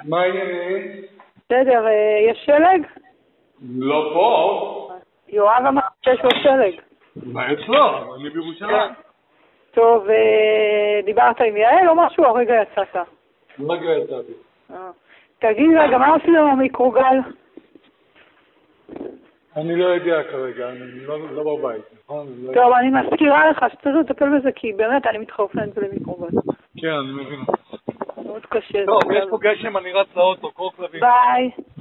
מה העניינים? בסדר, יש שלג? לא פה. יואב אמר שיש לו שלג. מה אצלו? אני בירושלים. טוב, דיברת עם יעל או משהו? הרגע יצאת. רגע יצאתי. תגיד רגע, מה עושים עם המיקרוגל? אני לא יודע כרגע, אני לא בבית, נכון? טוב, אני מזכירה לך שצריך לטפל בזה, כי באמת אני מתחרפנת למיקרוגל. כן, אני מבין. מאוד קשה. טוב, יש פה גשם, אני רץ לאוטו, קור כלבים. ביי.